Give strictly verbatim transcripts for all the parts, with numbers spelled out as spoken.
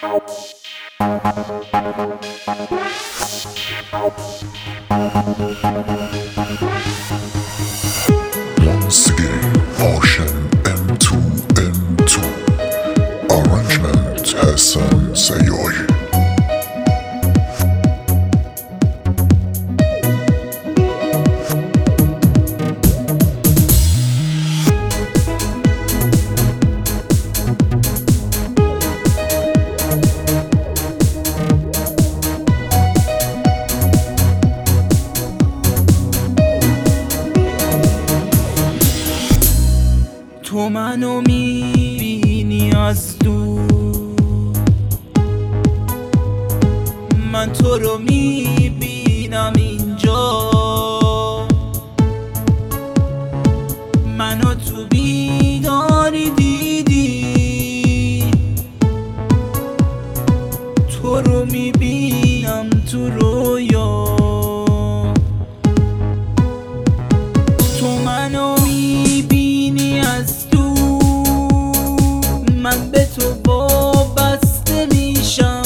Once again, Ocean ام تو ام تو Arrangement حسن سیاهی. تو منو میبینی از دور، من تو رو میبینم اینجا. منو تو بیداری دیدی، تو رو میبینم تو رویا. تو منو میبینی از من به تو وابسته میشم،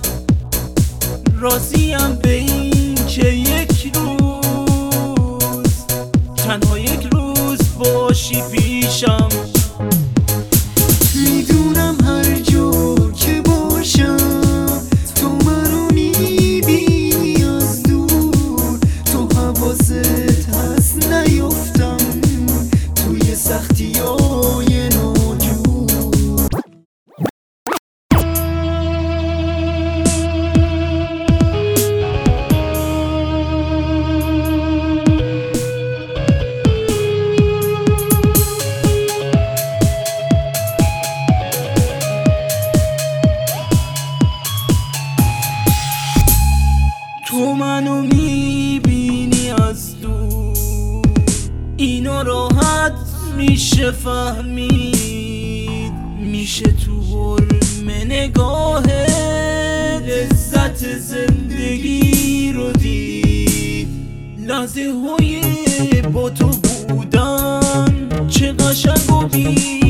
راضیم به این که یک روز تنها یک روز باشی پیشم. میدونم هر جا که باشم تو منو میبینی از دور، تو حواست هست نیفتم توی سختی های تو منو میبینی از دور، اینو راحت میشه فهمید، میشه تو حرم نگاه لذت زندگی رو دید. لحظه های با تو بودن چه قشنگ و بی